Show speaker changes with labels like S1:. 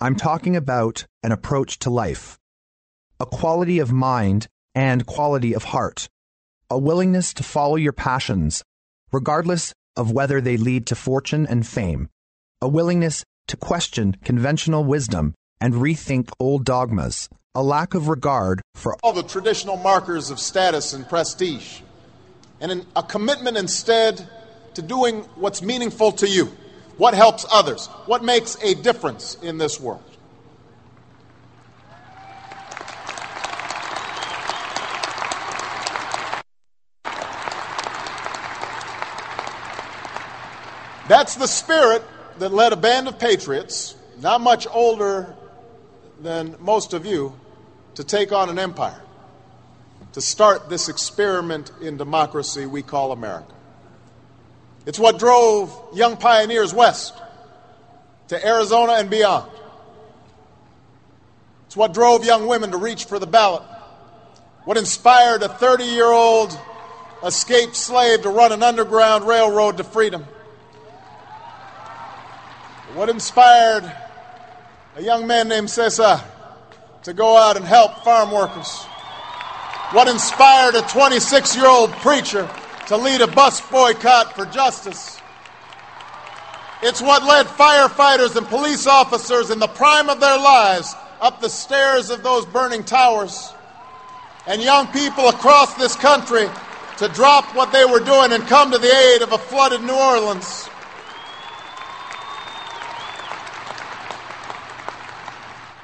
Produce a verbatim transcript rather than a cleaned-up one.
S1: I'm talking about an approach to life, a quality of mind and quality of heart, a willingness to follow your passions, regardless of whether they lead to fortune and fame, a willingness to question conventional wisdom and rethink old dogmas, a lack of regard for
S2: all the traditional markers of status and prestige, and an, a commitment instead to doing what's meaningful to you, what helps others, what makes a difference in this world. That's the spirit that led a band of patriots, not much older than most of you, to take on an empire, to start this experiment in democracy we call America. It's what drove young pioneers west to Arizona and beyond. It's what drove young women to reach for the ballot, what inspired a thirty-year-old escaped slave to run an underground railroad to freedom, what inspired a young man named Cesar to go out and help farm workers, what inspired a twenty-six-year-old preacher to lead a bus boycott for justice. It's what led firefighters and police officers in the prime of their lives up the stairs of those burning towers, and young people across this country to drop what they were doing and come to the aid of a flooded New Orleans.